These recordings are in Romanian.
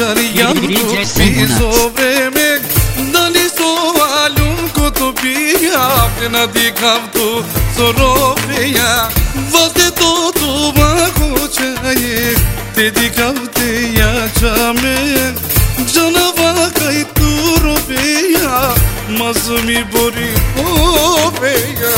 Čarijan piso vreme da li so alum ko to bija na dikhav to soroveya vaste to ma chahiye te dikhavte ya chame janava kai tu roveya mazmi bori hoveya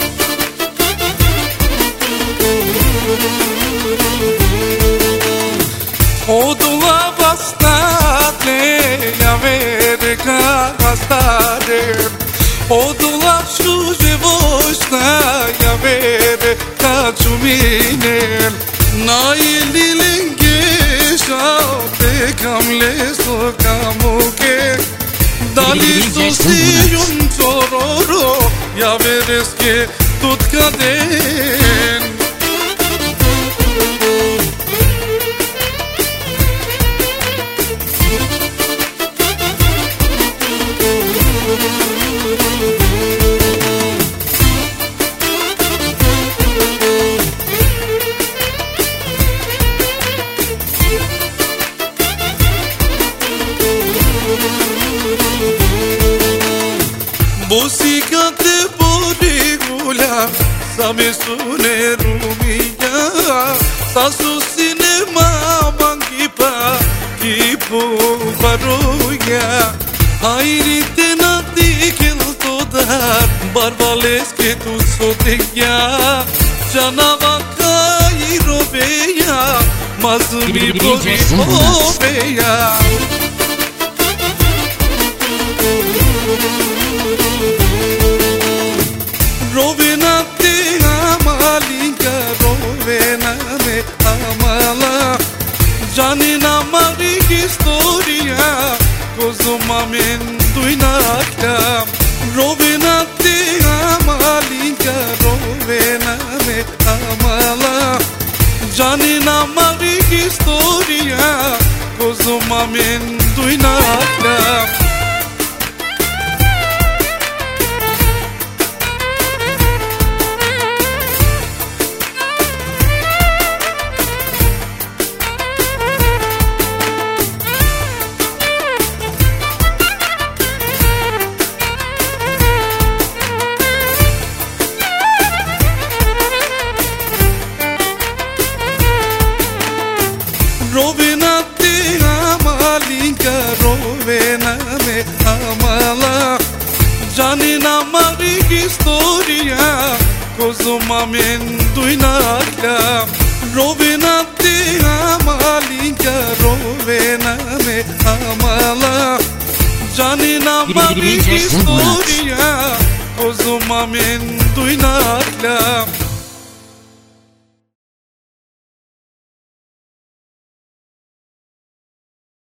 O dua bastate ya vere ka bastate O dua shuje voshta ya vere ka chumine na ililenge shaute kamle so kamuke dali so siyun chororo ya vereske tutkaden Música te borigula, sabe sune rumia, sasu cinema bangipa, kipo baruya, airi te na dikil todar, barbales ke tu sotegya, janava kai roveya, mazmi bori hoveya. Rovena te amalinka rovena me amala Janina mari historia Kozuma menduinaka Rovena te amalinka rovena me amala Janina mari historia Kozuma menduinaka Rovena te amalinka rovena me amala Janina mari historia Kozuma menduinaka Rovena te amalinka rovena me amala Janina mari historia Kozuma menduinaka